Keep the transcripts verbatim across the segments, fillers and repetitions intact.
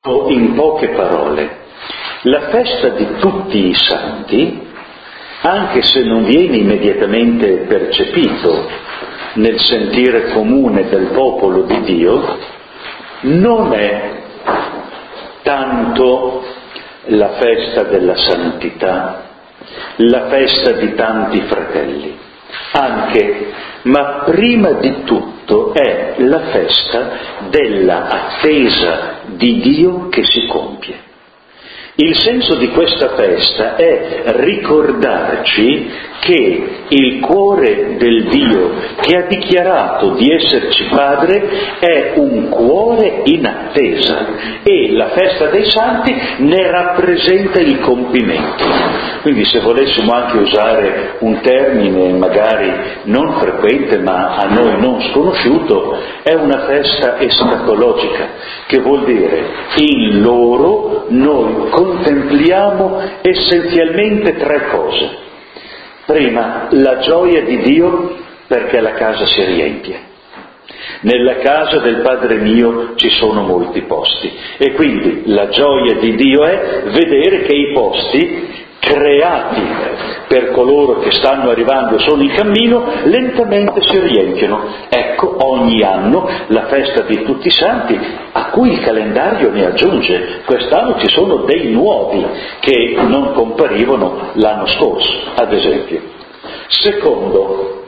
In poche parole, la festa di tutti i santi, anche se non viene immediatamente percepito nel sentire comune del popolo di Dio, non è tanto la festa della santità, la festa di tanti fratelli, anche, ma prima di tutto è la festa della attesa di Dio che si compie. Il senso di questa festa è ricordarci che il cuore del Dio che ha dichiarato di esserci Padre è un cuore in attesa e la festa dei santi ne rappresenta il compimento. Quindi se volessimo anche usare un termine magari non frequente ma a noi non sconosciuto, è una festa escatologica, che vuol dire in loro noi contempliamo essenzialmente tre cose. Prima, la gioia di Dio perché la casa si riempie. Nella casa del Padre mio ci sono molti posti e quindi la gioia di Dio è vedere che i posti creati per coloro che stanno arrivando e sono in cammino lentamente si riempiono. Ecco ogni anno la festa di tutti i santi, a cui il calendario ne aggiunge. Quest'anno ci sono dei nuovi che non comparivano l'anno scorso, ad esempio. Secondo,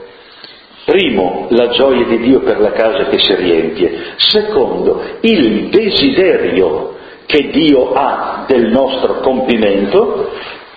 primo, la gioia di Dio per la casa che si riempie. Secondo, il desiderio che Dio ha del nostro compimento.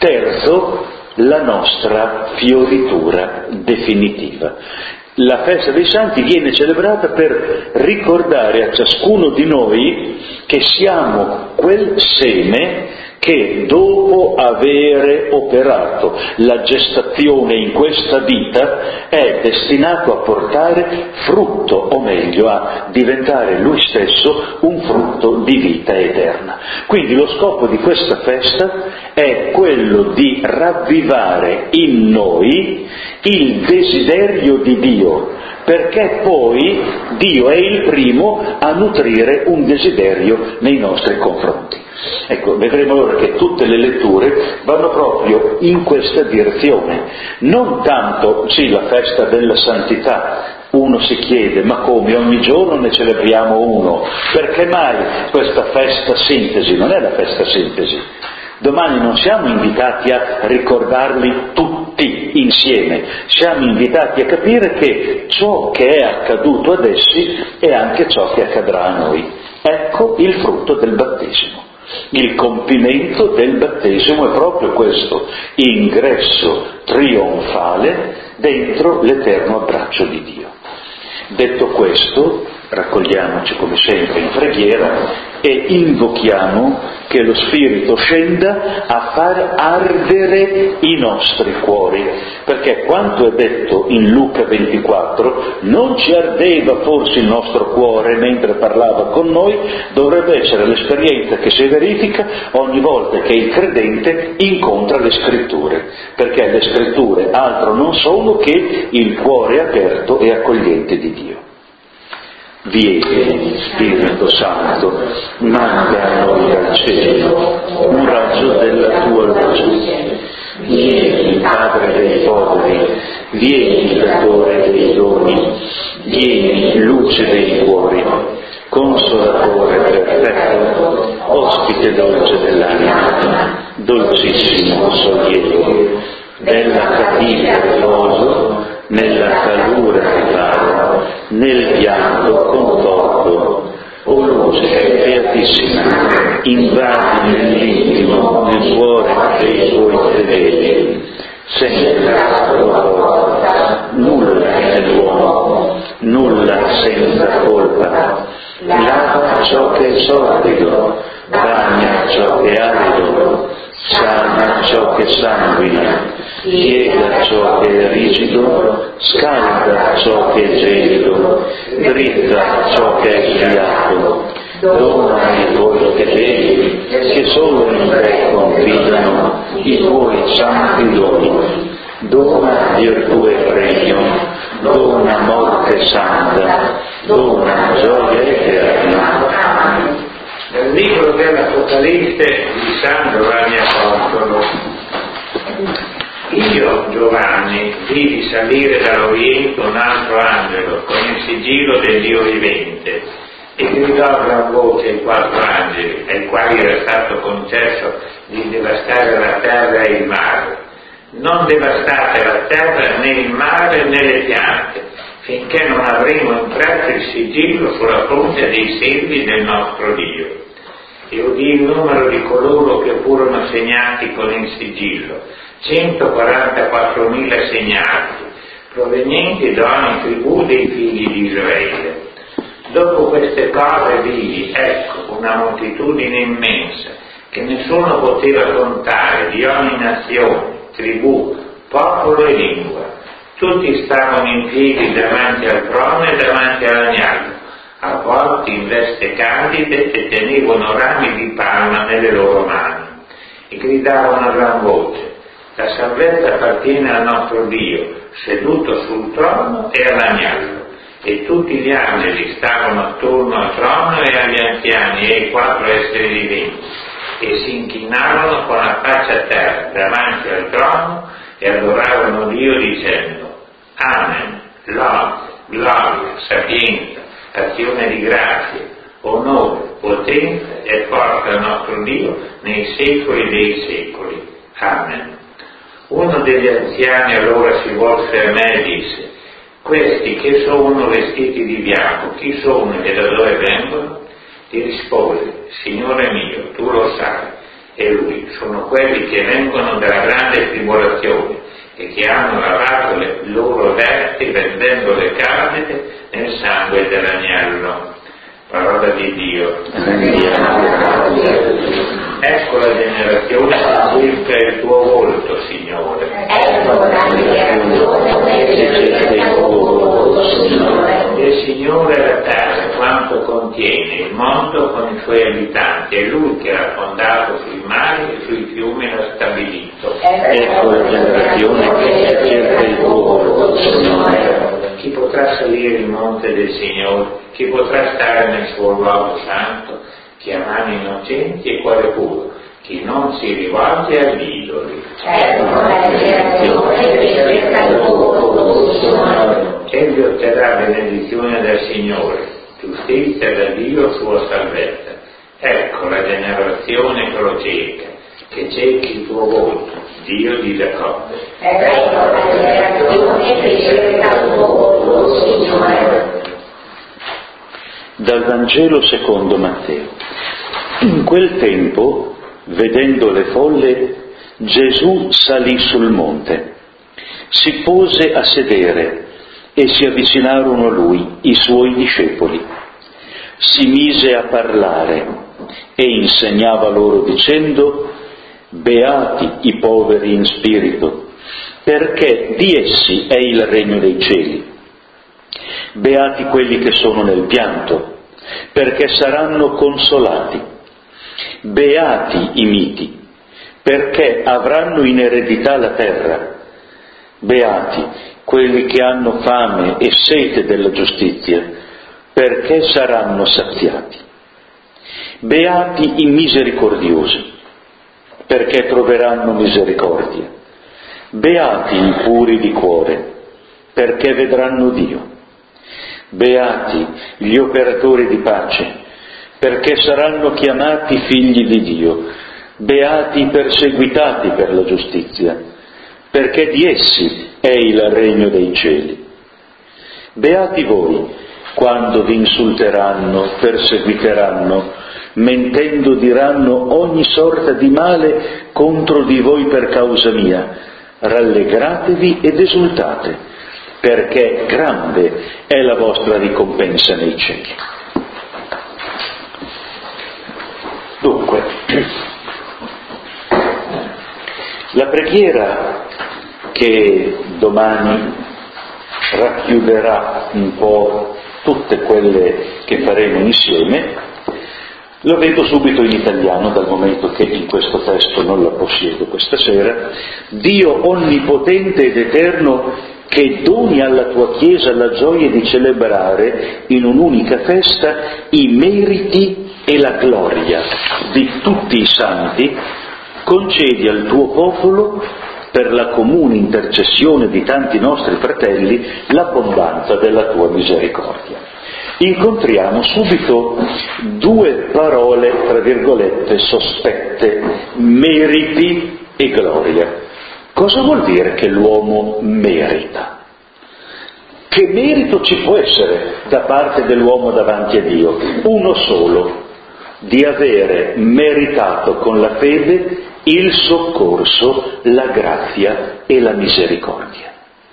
Terzo, la nostra fioritura definitiva. La festa dei santi viene celebrata per ricordare a ciascuno di noi che siamo quel seme che dopo avere operato la gestazione in questa vita è destinato a portare frutto, o meglio a diventare lui stesso un frutto di vita eterna. Quindi lo scopo di questa festa è quello di ravvivare in noi il desiderio di Dio, perché poi Dio è il primo a nutrire un desiderio nei nostri confronti. Ecco, vedremo allora che tutte le letture vanno proprio in questa direzione, non tanto, sì, la festa della santità. Uno si chiede, ma come ogni giorno ne celebriamo uno? Perché mai questa festa sintesi? Non è la festa sintesi. Domani non siamo invitati a ricordarli tutti insieme, siamo invitati a capire che ciò che è accaduto ad essi è anche ciò che accadrà a noi. Ecco il frutto del battesimo. Il compimento del battesimo è proprio questo, ingresso trionfale dentro l'eterno abbraccio di Dio. Detto questo, raccogliamoci come sempre in preghiera e invochiamo che lo Spirito scenda a far ardere i nostri cuori, perché quanto è detto in Luca ventiquattro, non ci ardeva forse il nostro cuore mentre parlava con noi, dovrebbe essere l'esperienza che si verifica ogni volta che il credente incontra le Scritture, perché le Scritture altro non sono che il cuore aperto e accogliente di Dio. Vieni, Spirito Santo, manda a noi dal cielo un raggio della tua luce. Vieni, Padre dei poveri, vieni, Datore dei doni, vieni, luce dei cuori, Consolatore perfetto, ospite dolce dell'anima, dolcissimo sollievo, della fatica riposo, nella calura riparo, nel pianto conforto. O luce beatissima, invadi nell'intimo, nel cuore dei tuoi fedeli, senza tua forza, nulla è l'uomo, nulla senza colpa. Lava ciò che è sordido, bagna ciò che è arido, sana ciò che sanguina, piega ciò che è rigido, scalda ciò che è gelido, dritta ciò che è sviato, dona ai tuoi fedeli che solo in te confidano i tuoi santi doni. Dona virtù e premio, dona morte santa, dona gioia eterna. libro dell'Apocalisse di San Giovanni Apostolo. Io, Giovanni, vidi salire dall'Oriente un altro angelo con il sigillo del Dio vivente e gridò a gran voce ai quattro angeli, ai quali era stato concesso di devastare la terra e il mare. Non devastate la terra, né il mare, né le piante, finché non avremo impresso il sigillo sulla fronte dei servi del nostro Dio. E udì il numero di coloro che furono segnati con il sigillo, centoquarantaquattromila segnati, provenienti da ogni tribù dei figli di Israele. Dopo queste cose vidi, ecco, una moltitudine immensa, che nessuno poteva contare, di ogni nazione, tribù, popolo e lingua. Tutti stavano in piedi davanti al trono e davanti all'agnello, avvolti in veste candide, e tenevano rami di palma nelle loro mani, e gridavano a gran voce: la salvezza appartiene al nostro Dio, seduto sul trono e all'agnello. E tutti gli angeli stavano attorno al trono e agli anziani e ai quattro esseri viventi, e si inchinavano con la faccia a terra davanti al trono e adoravano Dio dicendo: Amen, lode, gloria, sapienza, azione di grazia, onore, potenza e forza al nostro Dio nei secoli dei secoli. Amen. Uno degli anziani allora si volse a me e disse: questi che sono vestiti di bianco, chi sono e da dove vengono? Gli rispose: Signore mio, tu lo sai. E lui: sono quelli che vengono dalla grande tribolazione e che hanno lavato le loro vesti vendendo le candide nel sangue dell'agnello. Parola di Dio. Ecco la generazione che cerca il tuo volto, Signore. Ecco la generazione che cerca il tuo volto, Signore. Il Signore la terra, quanto contiene, il mondo con i suoi abitanti, è Lui che ha fondato sui mari e sui fiumi l'ha stabilito. Ecco la generazione che cerca il tuo volto, Signore. Chi potrà salire il monte del Signore? Chi potrà stare nel suo luogo santo? Chi ha mani innocenti e cuore puro, chi non si rivolge agli idoli. Ecco la generazione che cerca il tuo volto, Signore. Egli otterrà benedizione dal Signore, giustizia da Dio sua salvezza. Ecco la generazione che lo cerca, che cerchi il tuo volto, Dio di Giacobbe. Ecco la generazione che cerca il tuo volto, Signore. Dal Vangelo secondo Matteo. In quel tempo, vedendo le folle, Gesù salì sul monte, si pose a sedere e si avvicinarono a lui i suoi discepoli. Si mise a parlare e insegnava loro dicendo: beati i poveri in spirito, perché di essi è il regno dei cieli. Beati quelli che sono nel pianto, perché saranno consolati. Beati i miti, perché avranno in eredità la terra. Beati quelli che hanno fame e sete della giustizia, perché saranno saziati. Beati i misericordiosi, perché troveranno misericordia. Beati i puri di cuore, perché vedranno Dio. Beati gli operatori di pace, perché saranno chiamati figli di Dio. Beati i perseguitati per la giustizia, perché di essi è il regno dei cieli. Beati voi quando vi insulteranno, perseguiteranno, mentendo diranno ogni sorta di male contro di voi per causa mia. Rallegratevi ed esultate, perché grande è la vostra ricompensa nei cieli. Dunque, la preghiera che domani racchiuderà un po' tutte quelle che faremo insieme, lo vedo subito in italiano, dal momento che in questo testo non la possiedo questa sera. Dio onnipotente ed eterno, che doni alla tua Chiesa la gioia di celebrare in un'unica festa i meriti e la gloria di tutti i santi, concedi al tuo popolo, per la comune intercessione di tanti nostri fratelli, l'abbondanza della tua misericordia. Incontriamo subito due parole, tra virgolette, sospette: meriti e gloria. Cosa vuol dire che l'uomo merita? Che merito ci può essere da parte dell'uomo davanti a Dio? Uno solo: di avere meritato con la fede il soccorso, la grazia e la misericordia.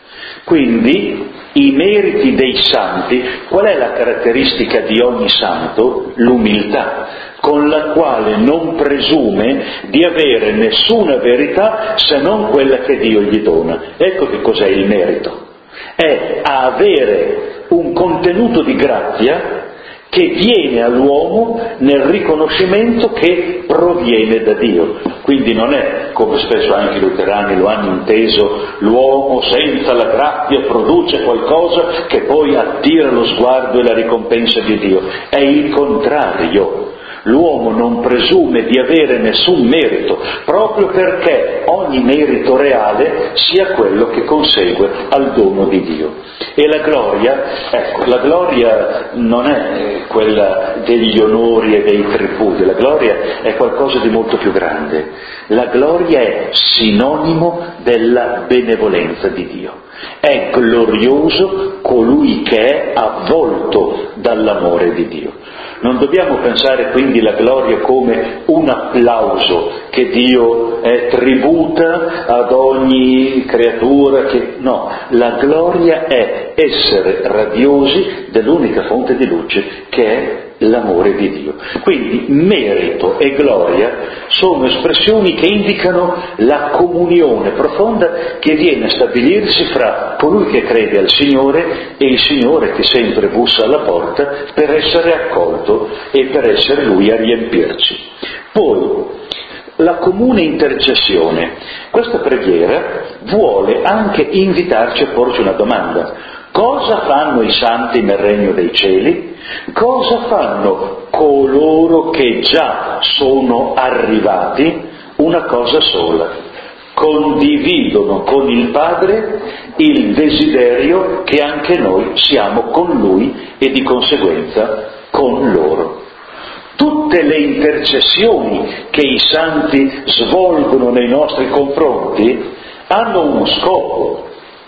Quindi i meriti dei santi, qual è la caratteristica di ogni santo? L'umiltà, con la quale non presume di avere nessuna verità se non quella che Dio gli dona. Ecco che cos'è il merito: è avere un contenuto di grazia che viene all'uomo nel riconoscimento che proviene da Dio. Quindi non è, come spesso anche i luterani lo hanno inteso, l'uomo senza la grazia produce qualcosa che poi attira lo sguardo e la ricompensa di Dio. È il contrario. L'uomo non presume di avere nessun merito, proprio perché ogni merito reale sia quello che consegue al dono di Dio. E la gloria, ecco, la gloria non è quella degli onori e dei triputi, la gloria è qualcosa di molto più grande. La gloria è sinonimo della benevolenza di Dio. È glorioso colui che è avvolto dall'amore di Dio. Non dobbiamo pensare quindi alla gloria come un applauso che Dio eh, tributa ad ogni creatura che... No, la gloria è essere radiosi dell'unica fonte di luce che è l'amore di Dio. Quindi merito e gloria sono espressioni che indicano la comunione profonda che viene a stabilirsi fra colui che crede al Signore e il Signore che sempre bussa alla porta per essere accolto e per essere Lui a riempirci. Poi, la comune intercessione. Questa preghiera vuole anche invitarci a porci una domanda: cosa fanno i santi nel regno dei cieli? Cosa fanno coloro che già sono arrivati? Una cosa sola: condividono con il Padre il desiderio che anche noi siamo con Lui e di conseguenza con loro. Tutte le intercessioni che i santi svolgono nei nostri confronti hanno uno scopo: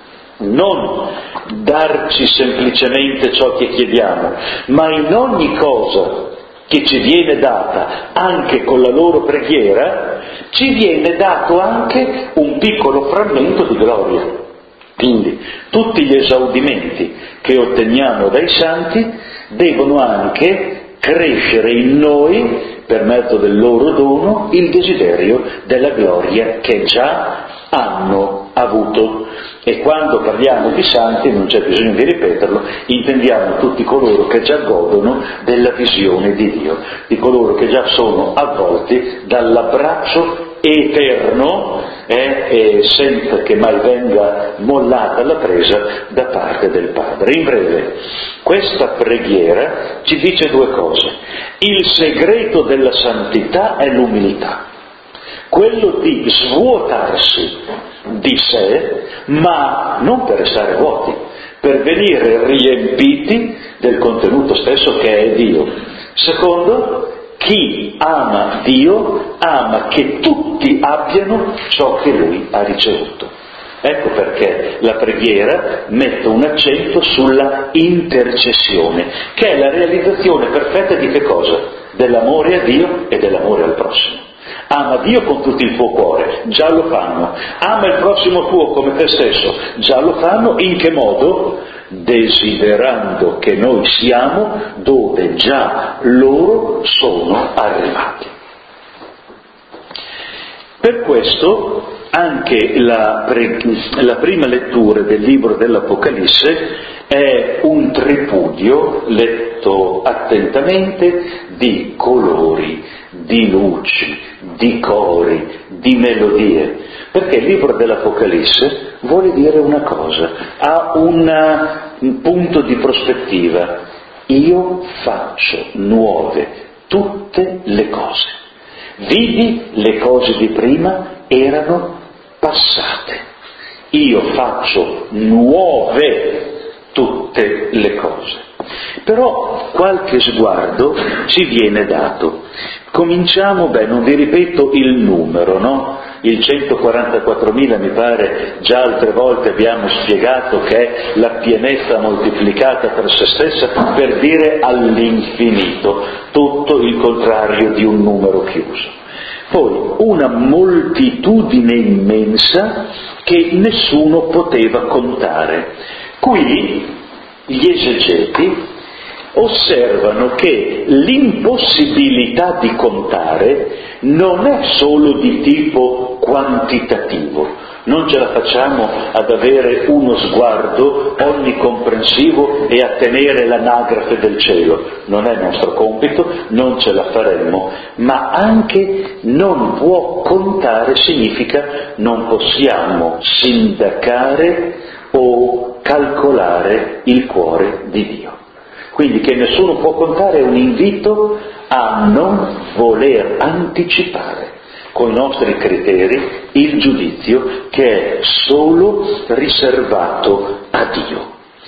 non darci semplicemente ciò che chiediamo, ma in ogni cosa che ci viene data, anche con la loro preghiera, ci viene dato anche un piccolo frammento di gloria. Quindi tutti gli esaudimenti che otteniamo dai santi devono anche crescere in noi, per mezzo del loro dono, il desiderio della gloria che già hanno avuto. E quando parliamo di santi, non c'è bisogno di ripeterlo, intendiamo tutti coloro che già godono della visione di Dio, di coloro che già sono avvolti dall'abbraccio eterno eh, e senza che mai venga mollata la presa da parte del Padre. In breve, questa preghiera ci dice due cose: il segreto della santità è l'umiltà, quello di svuotarsi di sé, ma non per restare vuoti, per venire riempiti del contenuto stesso che è Dio. Secondo, chi ama Dio ama che tutti abbiano ciò che Lui ha ricevuto. Ecco perché la preghiera mette un accento sulla intercessione, che è la realizzazione perfetta di che cosa? Dell'amore a Dio e dell'amore al prossimo. Ama Dio con tutto il tuo cuore, già lo fanno. Ama il prossimo tuo come te stesso, già lo fanno. In che modo? Desiderando che noi siamo dove già loro sono arrivati. Per questo anche la, pre- la prima lettura del libro dell'Apocalisse è un tripudio letto attentamente di colori, di luci, di cori, di melodie, perché il libro dell'Apocalisse vuole dire una cosa, ha una, un punto di prospettiva: io faccio nuove tutte le cose. Vidi le cose di prima erano passate. Io faccio nuove tutte le cose. Però qualche sguardo ci viene dato. Cominciamo, beh, non vi ripeto il numero, no? Il centoquarantaquattromila mi pare già altre volte abbiamo spiegato che è la pienezza moltiplicata per se stessa, per dire all'infinito, tutto il contrario di un numero chiuso. Poi una moltitudine immensa che nessuno poteva contare. Qui gli esegeti osservano che l'impossibilità di contare non è solo di tipo quantitativo, non ce la facciamo ad avere uno sguardo onnicomprensivo e a tenere l'anagrafe del cielo, non è nostro compito, non ce la faremmo, ma anche non può contare significa non possiamo sindacare o calcolare il cuore di Dio. Quindi che nessuno può contare è un invito a non voler anticipare con i nostri criteri il giudizio che è solo riservato a Dio.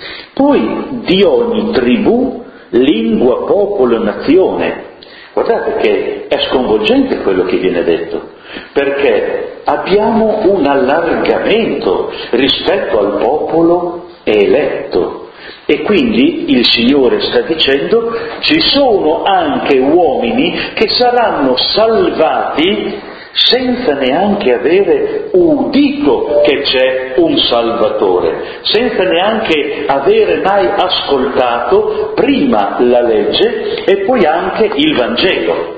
Poi di ogni tribù, lingua, popolo, nazione. Guardate che è sconvolgente quello che viene detto, perché abbiamo un allargamento rispetto al popolo eletto. E quindi il Signore sta dicendo ci sono anche uomini che saranno salvati senza neanche avere udito che c'è un Salvatore, senza neanche avere mai ascoltato prima la legge e poi anche il Vangelo.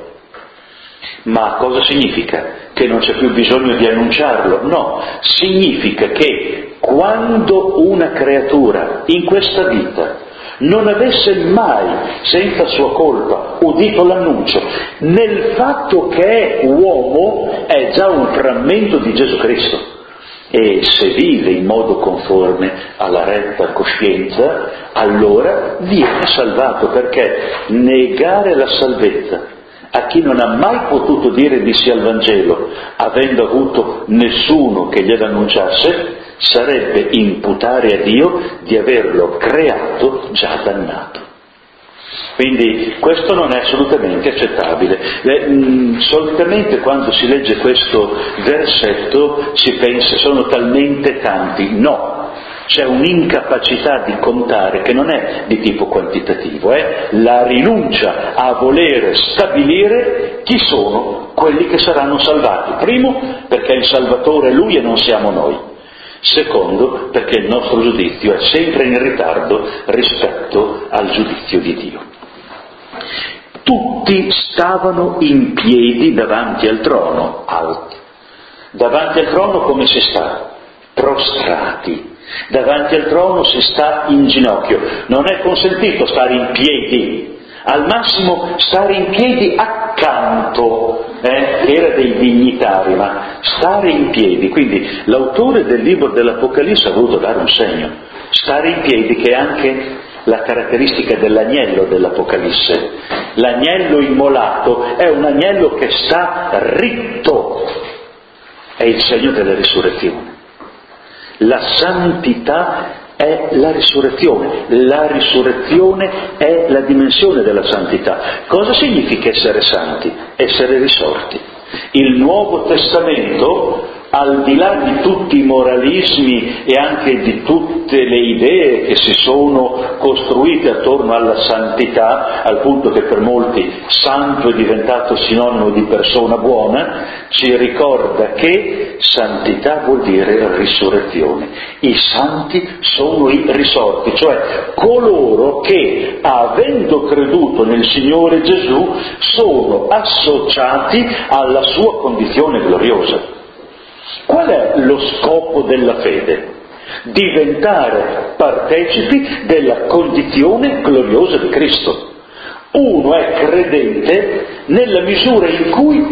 Ma cosa significa? Che non c'è più bisogno di annunciarlo? No, significa che quando una creatura in questa vita non avesse mai, senza sua colpa, udito l'annuncio, nel fatto che è uomo è già un frammento di Gesù Cristo. E se vive in modo conforme alla retta coscienza, allora viene salvato, perché negare la salvezza a chi non ha mai potuto dire di sì al Vangelo, avendo avuto nessuno che glielo annunciasse, sarebbe imputare a Dio di averlo creato già dannato. Quindi questo non è assolutamente accettabile. Le, mh, solitamente quando si legge questo versetto si pensa sono talmente tanti. No, c'è un'incapacità di contare che non è di tipo quantitativo, è la rinuncia a volere stabilire chi sono quelli che saranno salvati. Primo, perché il Salvatore è Lui e non siamo noi. Secondo, perché il nostro giudizio è sempre in ritardo rispetto al giudizio di Dio. Tutti stavano in piedi davanti al trono, alti. Davanti al trono come si sta? Prostrati. Davanti al trono si sta in ginocchio. Non è consentito stare in piedi, al massimo stare in piedi accanto, eh, che era dei dignitari, ma stare in piedi. Quindi l'autore del libro dell'Apocalisse ha voluto dare un segno, stare in piedi, che è anche la caratteristica dell'agnello dell'Apocalisse. L'agnello immolato è un agnello che sta ritto, è il segno della risurrezione. La santità è la risurrezione, la risurrezione è la dimensione della santità. Cosa significa essere santi? Essere risorti. Il Nuovo Testamento, al di là di tutti i moralismi e anche di tutte le idee che si sono costruite attorno alla santità, al punto che per molti santo è diventato sinonimo di persona buona, ci ricorda che santità vuol dire risurrezione. I santi sono i risorti, cioè coloro che, avendo creduto nel Signore Gesù, sono associati alla sua condizione gloriosa. Qual è lo scopo della fede? Diventare partecipi della condizione gloriosa di Cristo. Uno è credente nella misura in cui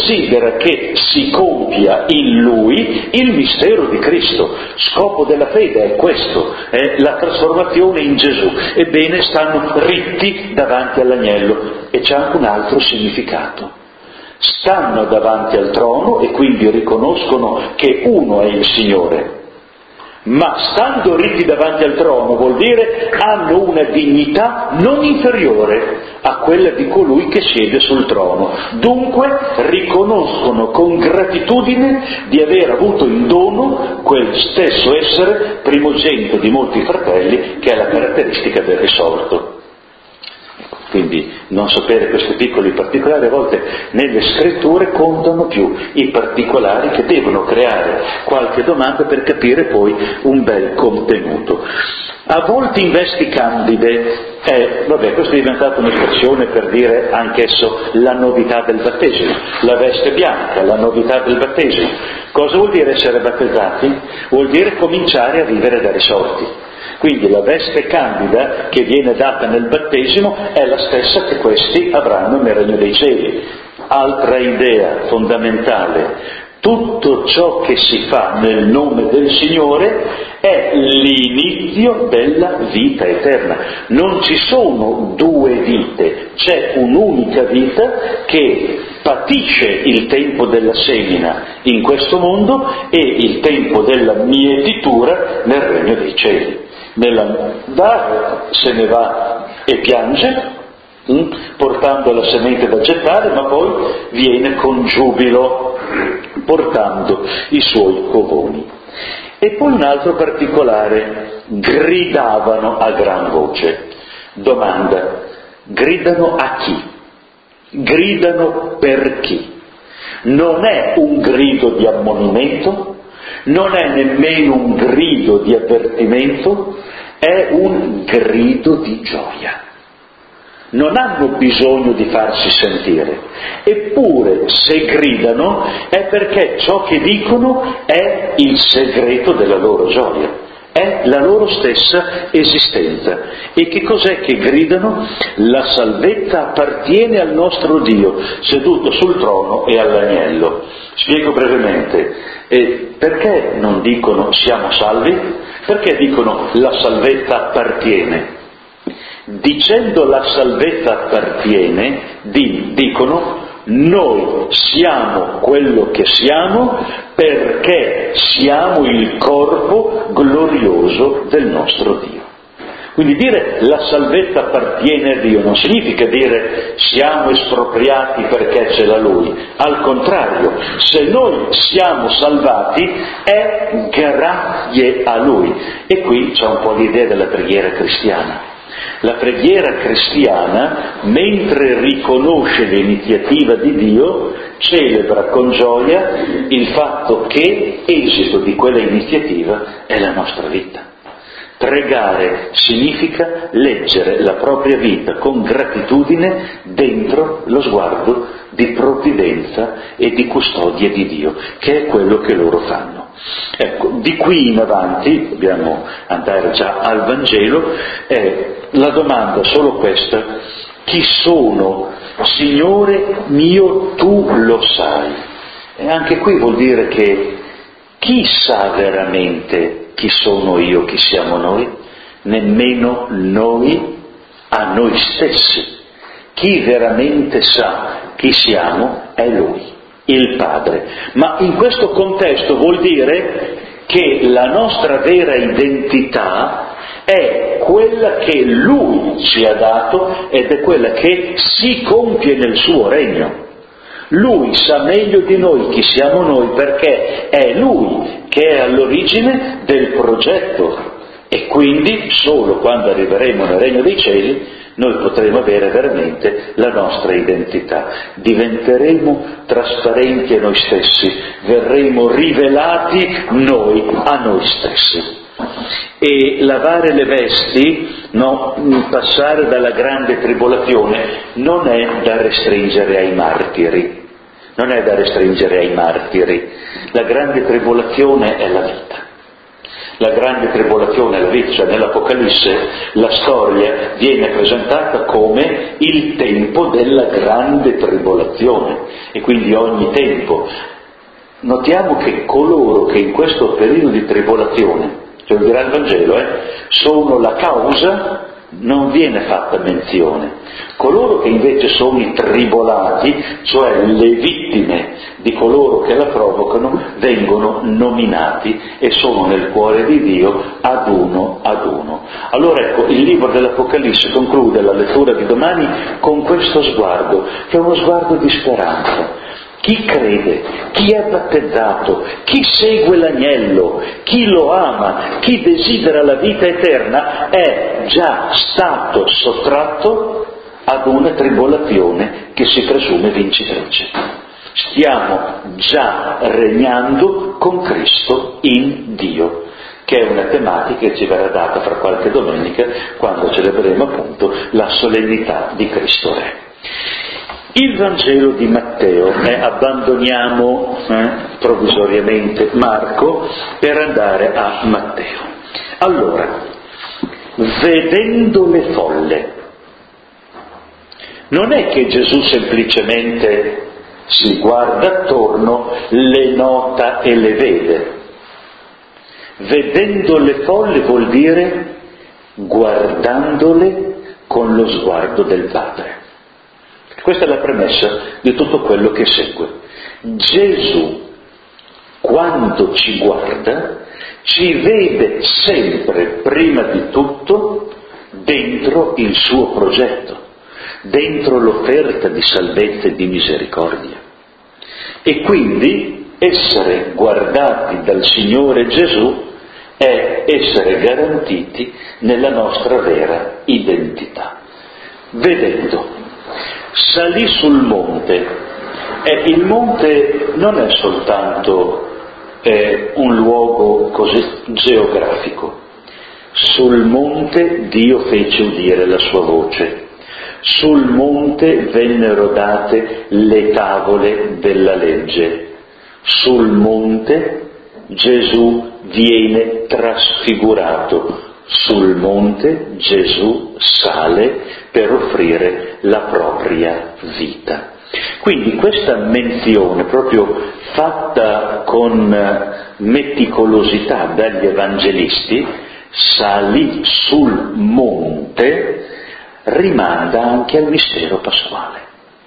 desidera che si compia in lui il mistero di Cristo. Scopo della fede è questo, è la trasformazione in Gesù. Ebbene, stanno ritti davanti all'agnello, e c'è anche un altro significato. Stanno davanti al trono e quindi riconoscono che uno è il Signore, ma stando ritti davanti al trono vuol dire hanno una dignità non inferiore a quella di colui che siede sul trono. Dunque riconoscono con gratitudine di aver avuto in dono quel stesso essere primogenito di molti fratelli, che è la caratteristica del risorto. Quindi non sapere questi piccoli particolari, a volte nelle scritture contano più i particolari che devono creare qualche domanda per capire poi un bel contenuto. A volte in vesti candide, eh, vabbè, questa è diventata un'espressione per dire anch'esso la novità del battesimo, la veste bianca, la novità del battesimo. Cosa vuol dire essere battezzati? Vuol dire cominciare a vivere da risorti. Quindi la veste candida che viene data nel battesimo è la stessa che questi avranno nel regno dei cieli. Altra idea fondamentale: tutto ciò che si fa nel nome del Signore è l'inizio della vita eterna. Non ci sono due vite, c'è un'unica vita che patisce il tempo della semina in questo mondo e il tempo della mietitura nel regno dei cieli. Nella dà se ne va e piange, hm, portando la semente da gettare, ma poi viene con giubilo, portando i suoi covoni. E poi un altro particolare: gridavano a gran voce. Domanda: gridano a chi? Gridano per chi? Non è un grido di ammonimento, non è nemmeno un grido di avvertimento, è un grido di gioia. Non hanno bisogno di farsi sentire, eppure se gridano è perché ciò che dicono è il segreto della loro gioia, è la loro stessa esistenza. E che cos'è che gridano? La salvezza appartiene al nostro Dio, seduto sul trono e all'agnello. Spiego brevemente. E perché non dicono siamo salvi? Perché dicono la salvezza appartiene? Dicendo la salvezza appartiene, di, dicono noi siamo quello che siamo perché siamo il corpo glorioso del nostro Dio. Quindi dire la salvezza appartiene a Dio non significa dire siamo espropriati perché ce l'ha Lui. Al contrario, se noi siamo salvati è grazie a Lui. E qui c'è un po' l'idea della preghiera cristiana. La preghiera cristiana, mentre riconosce l'iniziativa di Dio, celebra con gioia il fatto che esito di quella iniziativa è la nostra vita. Pregare significa leggere la propria vita con gratitudine dentro lo sguardo di provvidenza e di custodia di Dio, che è quello che loro fanno. Ecco, di qui in avanti, dobbiamo andare già al Vangelo, è la domanda solo questa: chi sono? Signore mio, tu lo sai. E anche qui vuol dire che chi sa veramente chi sono io, chi siamo noi? Nemmeno noi a noi stessi. Chi veramente sa chi siamo è Lui, il Padre. Ma in questo contesto vuol dire che la nostra vera identità è quella che Lui ci ha dato ed è quella che si compie nel suo regno. Lui sa meglio di noi chi siamo noi perché è Lui che è all'origine del progetto, e quindi solo quando arriveremo nel regno dei cieli noi potremo avere veramente la nostra identità. Diventeremo trasparenti a noi stessi, verremo rivelati noi a noi stessi. E lavare le vesti, no, passare dalla grande tribolazione, non è da restringere ai martiri, non è da restringere ai martiri. La grande tribolazione è la vita. La grande tribolazione, la vita, cioè nell'Apocalisse la storia viene presentata come il tempo della grande tribolazione, e quindi ogni tempo. Notiamo che coloro che in questo periodo di tribolazione, cioè dirà il Vangelo, eh, sono la causa, non viene fatta menzione. Coloro che invece sono i tribolati, cioè le vittime di coloro che la provocano, vengono nominati e sono nel cuore di Dio ad uno ad uno. Allora ecco, il libro dell'Apocalisse conclude la lettura di domani con questo sguardo, che è uno sguardo di speranza. Chi crede, chi è battezzato, chi segue l'agnello, chi lo ama, chi desidera la vita eterna, è già stato sottratto ad una tribolazione che si presume vincitrice. Stiamo già regnando con Cristo in Dio, che è una tematica che ci verrà data fra qualche domenica quando celebreremo appunto la solennità di Cristo Re. Il Vangelo di Matteo, eh, abbandoniamo eh, provvisoriamente Marco per andare a Matteo. Allora, vedendo le folle, non è che Gesù semplicemente si guarda attorno, le nota e le vede. Vedendo le folle vuol dire guardandole con lo sguardo del Padre. Questa è la premessa di tutto quello che segue. Gesù, quando ci guarda, ci vede sempre, prima di tutto, dentro il suo progetto, dentro l'offerta di salvezza e di misericordia. E quindi essere guardati dal Signore Gesù è essere garantiti nella nostra vera identità. Vedendo. Salì sul monte, e il monte non è soltanto eh, un luogo così geografico. Sul monte Dio fece udire la sua voce, sul monte vennero date le tavole della legge, sul monte Gesù viene trasfigurato. Sul monte Gesù sale per offrire la propria vita. Quindi questa menzione, proprio fatta con meticolosità dagli evangelisti, salì sul monte, rimanda anche al mistero pasquale.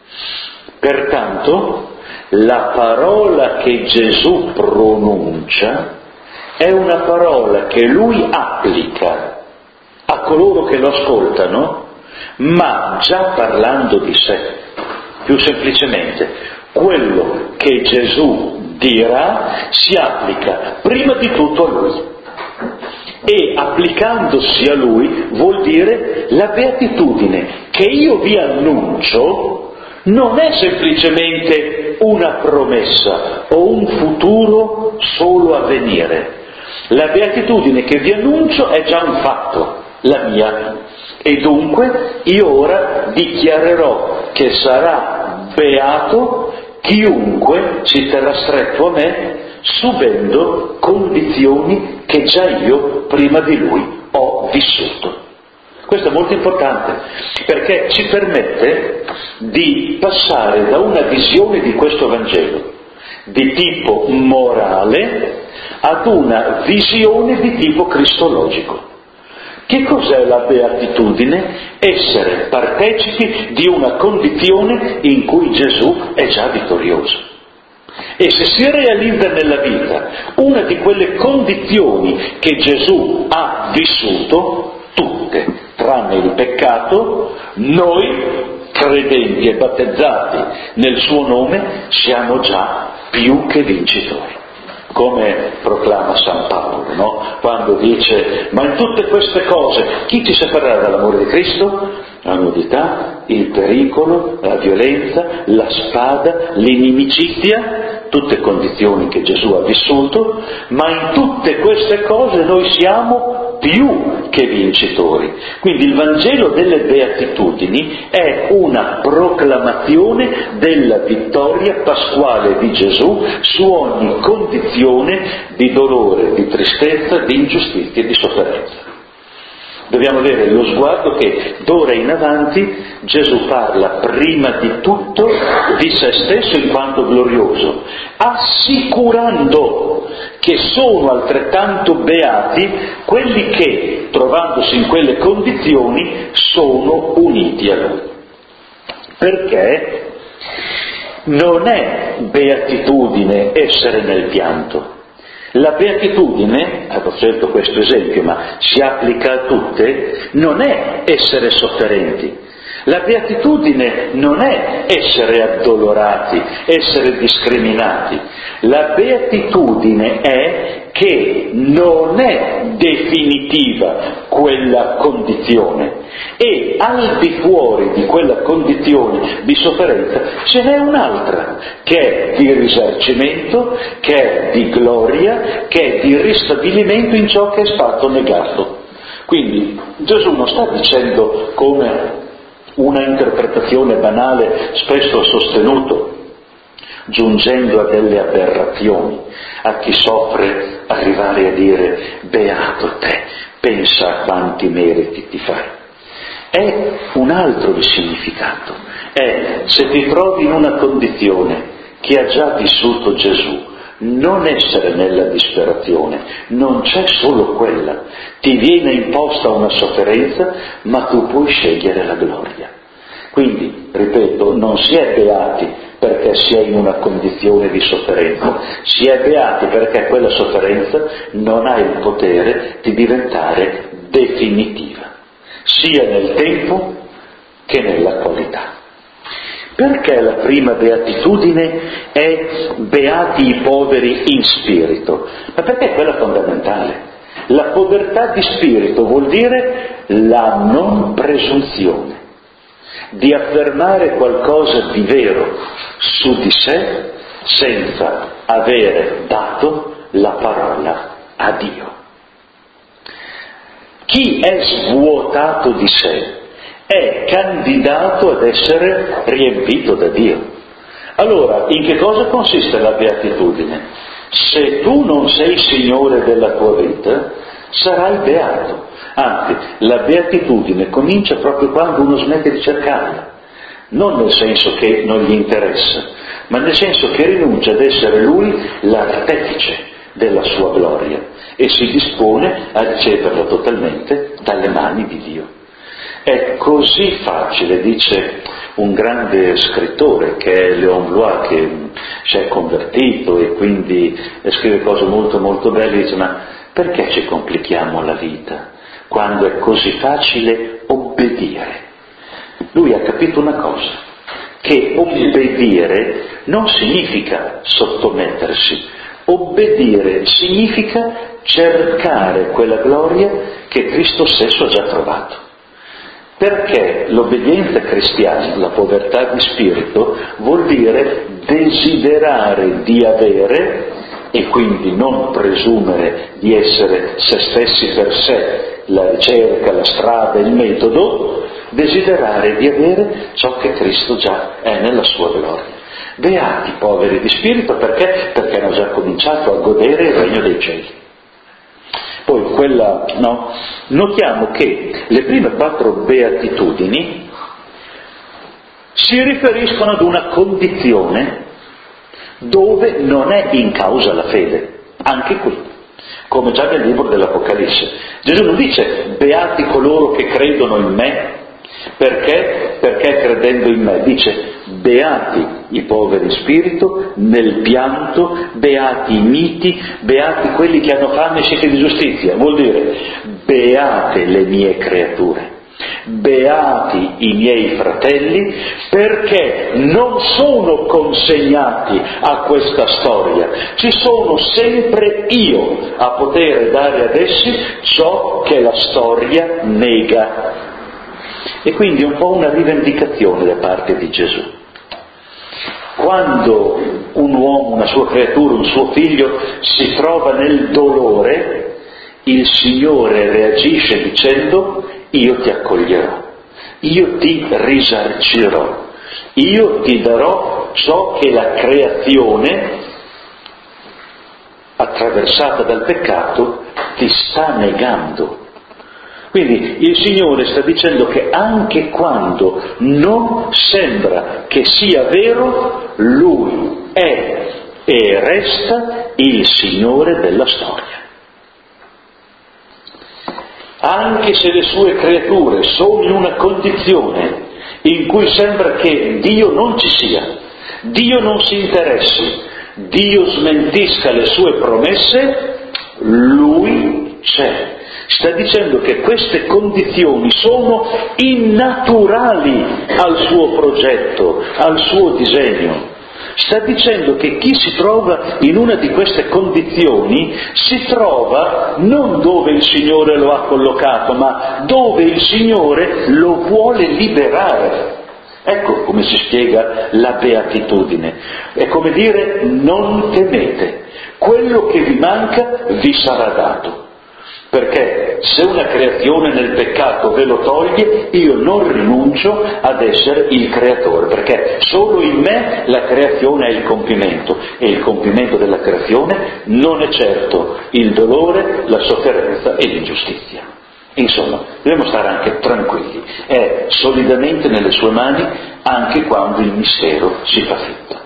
Pertanto, la parola che Gesù pronuncia è una parola che lui applica a coloro che lo ascoltano, ma già parlando di sé. Più semplicemente, quello che Gesù dirà si applica prima di tutto a lui. E applicandosi a lui vuol dire la beatitudine che io vi annuncio non è semplicemente una promessa o un futuro solo a venire. La beatitudine che vi annuncio è già un fatto, la mia, e dunque io ora dichiarerò che sarà beato chiunque si terrà stretto a me, subendo condizioni che già io prima di lui ho vissuto. Questo è molto importante, perché ci permette di passare da una visione di questo Vangelo di tipo morale ad una visione di tipo cristologico. Che cos'è la beatitudine? Essere partecipi di una condizione in cui Gesù è già vittorioso. E se si realizza nella vita una di quelle condizioni che Gesù ha vissuto, tutte, tranne il peccato, noi, credenti e battezzati nel suo nome, siamo già più che vincitori. Come proclama San Paolo, no? Quando dice, ma in tutte queste cose chi ci separerà dall'amore di Cristo? La nudità, il pericolo, la violenza, la spada, l'inimicizia, tutte condizioni che Gesù ha vissuto, ma in tutte queste cose noi siamo più che vincitori. Quindi il Vangelo delle Beatitudini è una proclamazione della vittoria pasquale di Gesù su ogni condizione di dolore, di tristezza, di ingiustizia e di sofferenza. Dobbiamo avere lo sguardo che d'ora in avanti Gesù parla prima di tutto di se stesso in quanto glorioso, assicurando che sono altrettanto beati quelli che, trovandosi in quelle condizioni, sono uniti a Lui. Perché non è beatitudine essere nel pianto. La beatitudine, ho scelto questo esempio ma si applica a tutte, non è essere sofferenti. La beatitudine non è essere addolorati, essere discriminati. La beatitudine è che non è definitiva quella condizione e al di fuori di quella condizione di sofferenza ce n'è un'altra che è di risarcimento, che è di gloria, che è di ristabilimento in ciò che è stato negato. Quindi Gesù non sta dicendo, come una interpretazione banale spesso sostenuto, giungendo a delle aberrazioni, a chi soffre arrivare a dire beato te, pensa a quanti meriti ti fai. È un altro il significato, è se ti trovi in una condizione che ha già vissuto Gesù, non essere nella disperazione, non c'è solo quella, ti viene imposta una sofferenza ma tu puoi scegliere la gloria. Quindi, ripeto, non si è beati perché si è in una condizione di sofferenza, si è beati perché quella sofferenza non ha il potere di diventare definitiva, sia nel tempo che nella qualità. Perché la prima beatitudine è beati i poveri in spirito? Ma perché è quella fondamentale. La povertà di spirito vuol dire la non presunzione di affermare qualcosa di vero su di sé senza avere dato la parola a Dio. Chi è svuotato di sé è candidato ad essere riempito da Dio. Allora, in che cosa consiste la beatitudine? Se tu non sei signore della tua vita, sarai beato. Anzi, la beatitudine comincia proprio quando uno smette di cercarla, non nel senso che non gli interessa, ma nel senso che rinuncia ad essere lui l'artefice della sua gloria e si dispone a riceverla totalmente dalle mani di Dio. È così facile, dice un grande scrittore che è Léon Blois, che si è convertito e quindi scrive cose molto molto belle, dice: ma perché ci complichiamo la vita quando è così facile obbedire? Lui ha capito una cosa, che obbedire non significa sottomettersi, obbedire significa cercare quella gloria che Cristo stesso ha già trovato. Perché l'obbedienza cristiana, la povertà di spirito, vuol dire desiderare di avere e quindi non presumere di essere se stessi per sé, la ricerca, la strada, il metodo, desiderare di avere ciò che Cristo già è nella sua gloria. Beati poveri di spirito, perché? Perché hanno già cominciato a godere il regno dei cieli. Poi quella, no? Notiamo che le prime quattro beatitudini si riferiscono ad una condizione dove non è in causa la fede, anche qui, come già nel libro dell'Apocalisse. Gesù non dice beati coloro che credono in me, perché? Perché credendo in me, dice beati i poveri in spirito, nel pianto, beati i miti, beati quelli che hanno fame e sete di giustizia. Vuol dire beate le mie creature, beati i miei fratelli, perché non sono consegnati a questa storia, ci sono sempre io a poter dare ad essi ciò che la storia nega. E quindi è un po' una rivendicazione da parte di Gesù. Quando un uomo, una sua creatura, un suo figlio si trova nel dolore, il Signore reagisce dicendo: io ti accoglierò, io ti risarcirò, io ti darò ciò che la creazione, attraversata dal peccato, ti sta negando. Quindi il Signore sta dicendo che anche quando non sembra che sia vero, Lui è e resta il Signore della storia. Anche se le sue creature sono in una condizione in cui sembra che Dio non ci sia, Dio non si interessi, Dio smentisca le sue promesse, Lui c'è. Sta dicendo che queste condizioni sono innaturali al suo progetto, al suo disegno. Sta dicendo che chi si trova in una di queste condizioni si trova non dove il Signore lo ha collocato, ma dove il Signore lo vuole liberare. Ecco come si spiega la beatitudine. È come dire: non temete, quello che vi manca vi sarà dato. Perché se una creazione nel peccato ve lo toglie, io non rinuncio ad essere il creatore, perché solo in me la creazione è il compimento, e il compimento della creazione non è certo il dolore, la sofferenza e l'ingiustizia. Insomma, dobbiamo stare anche tranquilli, è solidamente nelle sue mani anche quando il mistero si fa finto.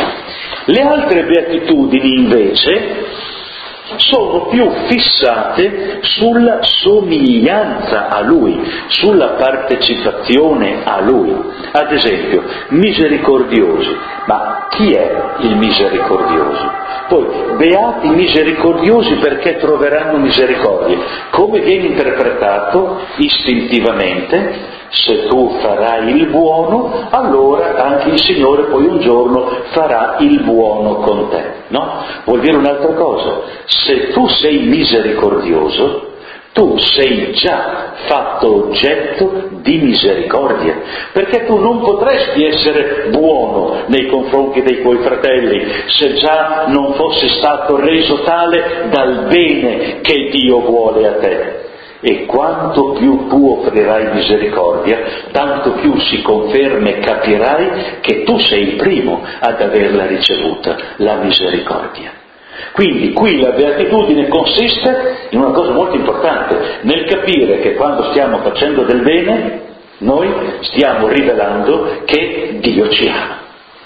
Le altre beatitudini invece sono più fissate sulla somiglianza a Lui, sulla partecipazione a Lui. Ad esempio, misericordiosi. Ma chi è il misericordioso? Poi, beati misericordiosi perché troveranno misericordia. Come viene interpretato istintivamente? Se tu farai il buono, allora anche il Signore poi un giorno farà il buono con te, no? Vuol dire un'altra cosa: se tu sei misericordioso, tu sei già fatto oggetto di misericordia, perché tu non potresti essere buono nei confronti dei tuoi fratelli se già non fossi stato reso tale dal bene che Dio vuole a te. E quanto più tu offrirai misericordia, tanto più si conferma e capirai che tu sei il primo ad averla ricevuta, la misericordia. Quindi qui la beatitudine consiste in una cosa molto importante, nel capire che quando stiamo facendo del bene, noi stiamo rivelando che Dio ci ama.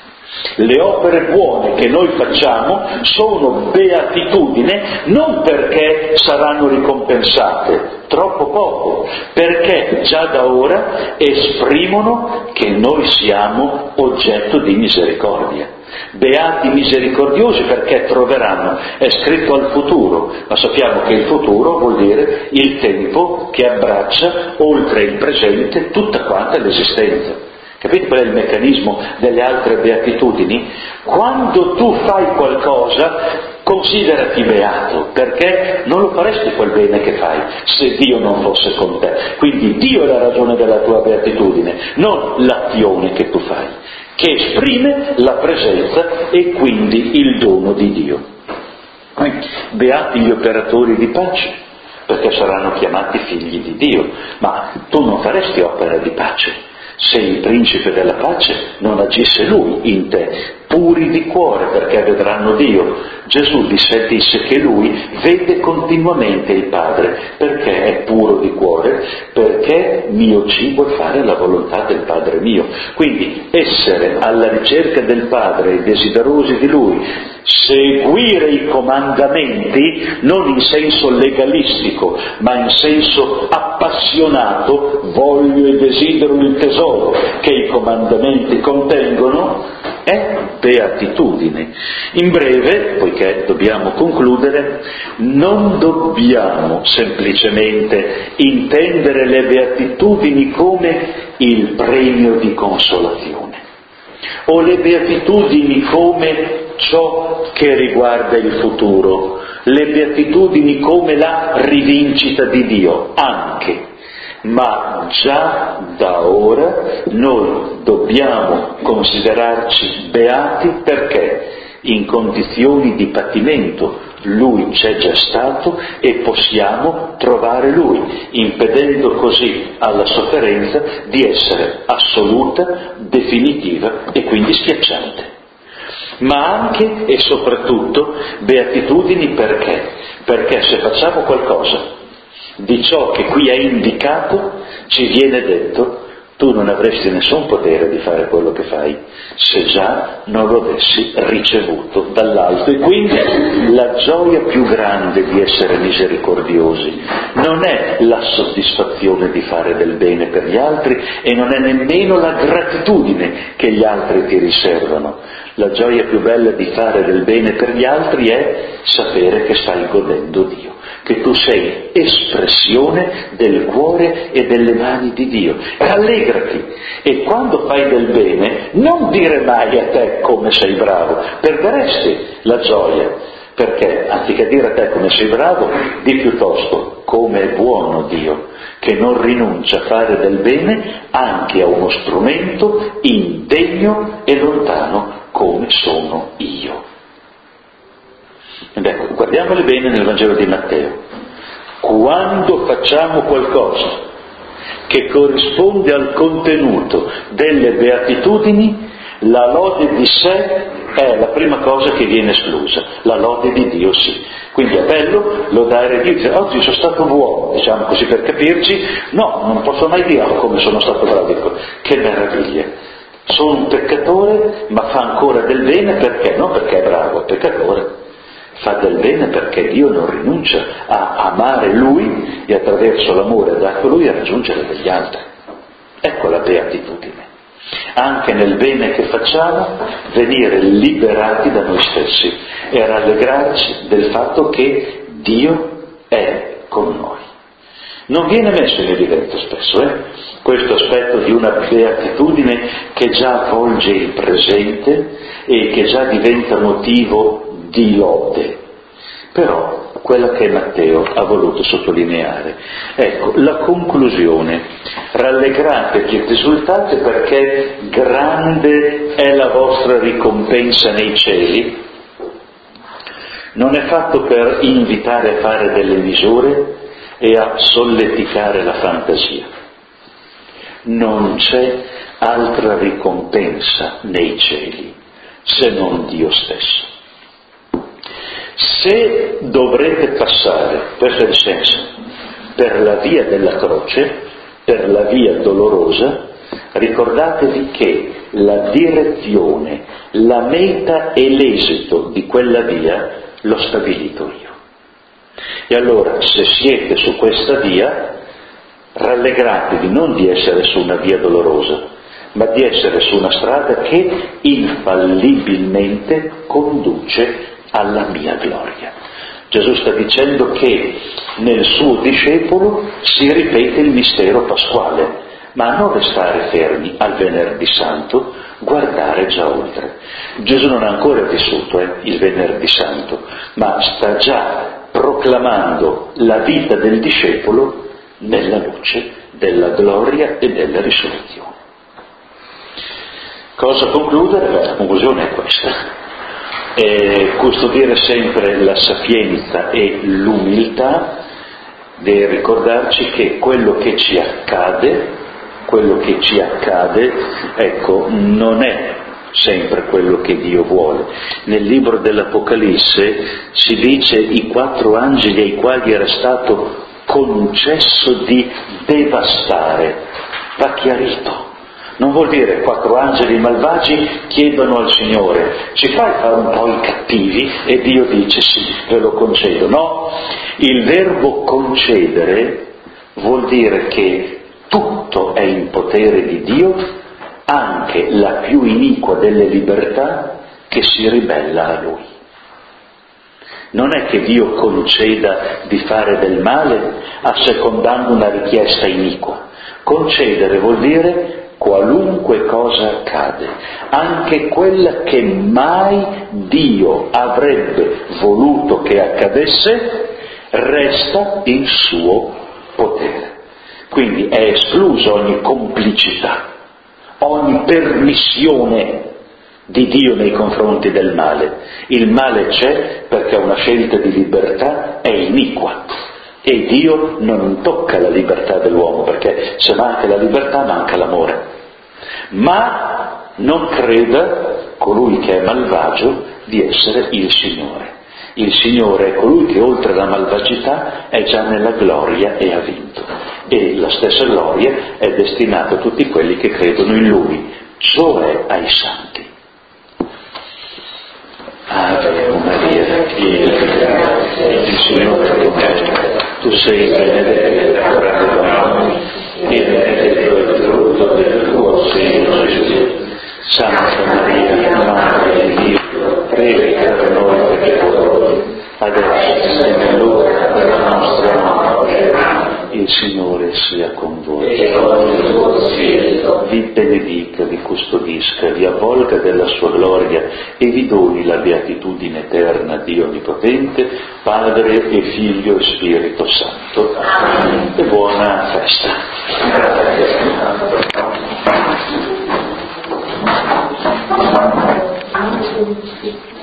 Le opere buone che noi facciamo sono beatitudine non perché saranno ricompensate, troppo poco, perché già da ora esprimono che noi siamo oggetto di misericordia. Beati misericordiosi perché troveranno, è scritto al futuro, ma sappiamo che il futuro vuol dire il tempo che abbraccia oltre il presente tutta quanta l'esistenza. Capite qual è il meccanismo delle altre beatitudini? Quando tu fai qualcosa, considerati beato, perché non lo faresti quel bene che fai se Dio non fosse con te. Quindi Dio è la ragione della tua beatitudine, non l'azione che tu fai, che esprime la presenza e quindi il dono di Dio. Beati gli operatori di pace, perché saranno chiamati figli di Dio, ma tu non faresti opera di pace se il principe della pace non agisse lui in te, puri di cuore perché vedranno Dio. Gesù disse, disse che lui vede continuamente il Padre perché è puro di cuore, perché mio cibo è fare la volontà del Padre mio. Quindi essere alla ricerca del Padre e desiderosi di Lui, seguire i comandamenti non in senso legalistico ma in senso appassionato, voglio e desidero il tesoro che i comandamenti contengono, è beatitudine. In breve, poiché dobbiamo concludere, non dobbiamo semplicemente intendere le beatitudini come il premio di consolazione o le beatitudini come ciò che riguarda il futuro, le beatitudini come la rivincita di Dio, anche, ma già da ora noi dobbiamo considerarci beati perché in condizioni di patimento. Lui c'è già stato e possiamo trovare Lui, impedendo così alla sofferenza di essere assoluta, definitiva e quindi schiacciante. Ma anche e soprattutto beatitudini perché? Perché se facciamo qualcosa di ciò che qui è indicato, ci viene detto: tu non avresti nessun potere di fare quello che fai se già non lo avessi ricevuto dall'alto. E quindi la gioia più grande di essere misericordiosi non è la soddisfazione di fare del bene per gli altri e non è nemmeno la gratitudine che gli altri ti riservano. La gioia più bella di fare del bene per gli altri è sapere che stai godendo Dio, che tu sei espressione del cuore e delle mani di Dio. Allegrati, e quando fai del bene non dire mai a te come sei bravo, perderesti la gioia, perché anziché dire a te come sei bravo, di piuttosto come è buono Dio, che non rinuncia a fare del bene anche a uno strumento indegno e lontano come sono io. Ed ecco, guardiamole bene nel Vangelo di Matteo. Quando facciamo qualcosa che corrisponde al contenuto delle beatitudini, la lode di sé è la prima cosa che viene esclusa, la lode di Dio sì. Quindi è bello lodare Dio, dice, oggi sono stato buono, diciamo così per capirci, no, non posso mai dire come sono stato bravo, dico, che meraviglia. Sono un peccatore, ma fa ancora del bene perché? Non perché è bravo, è peccatore. Fa del bene perché Dio non rinuncia a amare Lui e attraverso l'amore dato a Lui a raggiungere degli altri. Ecco la beatitudine. Anche nel bene che facciamo, venire liberati da noi stessi e rallegrarci del fatto che Dio è con noi. Non viene messo in evidenza spesso eh? questo aspetto di una beatitudine che già avvolge il presente e che già diventa motivo di lode. Però quella che Matteo ha voluto sottolineare, ecco, la conclusione: rallegratevi e esultate perché grande è la vostra ricompensa nei cieli. Non è fatto per invitare a fare delle misure e a solleticare la fantasia. Non c'è altra ricompensa nei cieli se non Dio stesso. Se dovrete passare, questo è il senso, per la via della croce, per la via dolorosa, ricordatevi che la direzione, la meta e l'esito di quella via l'ho stabilito io. E allora, se siete su questa via, rallegratevi non di essere su una via dolorosa, ma di essere su una strada che infallibilmente conduce alla mia gloria. Gesù sta dicendo che nel suo discepolo si ripete il mistero pasquale, ma non restare fermi al venerdì santo, guardare già oltre. Gesù non ha ancora vissuto eh, il venerdì santo, ma sta già proclamando la vita del discepolo nella luce della gloria e della risurrezione. Cosa concludere? Beh, la conclusione è questa. E custodire sempre la sapienza e l'umiltà di ricordarci che quello che ci accade, quello che ci accade, ecco, non è sempre quello che Dio vuole. Nel libro dell'Apocalisse si dice i quattro angeli ai quali era stato concesso di devastare. Va chiarito. Non vuol dire quattro angeli malvagi chiedono al Signore: ci fai fare un po' i cattivi? E Dio dice sì, ve lo concedo. No, il verbo concedere vuol dire che tutto è in potere di Dio, anche la più iniqua delle libertà che si ribella a Lui. Non è che Dio conceda di fare del male assecondando una richiesta iniqua. Concedere vuol dire qualunque cosa accade, anche quella che mai Dio avrebbe voluto che accadesse, resta in suo potere. Quindi è esclusa ogni complicità, ogni permissione di Dio nei confronti del male. Il male c'è perché una scelta di libertà è iniqua e Dio non tocca la libertà dell'uomo, perché se manca la libertà manca l'amore. Ma non creda colui che è malvagio di essere il Signore. Il Signore è colui che oltre la malvagità è già nella gloria e ha vinto, e la stessa gloria è destinata a tutti quelli che credono in Lui, cioè ai santi. Ave Maria, piena di grazia, il Signore è con te. Tu sei benedetta tra le donne, e benedetto è il frutto del tuo seno, Gesù. Santa Maria, Madre di Dio, prega per noi peccatori, adesso e nell'ora della nostra morte. Il Signore sia con voi. Vi benedica, vi custodisca, vi avvolga della sua gloria e vi doni la beatitudine eterna, Dio Onnipotente, Padre e Figlio e Spirito Santo. Amen. E buona festa. Thank you.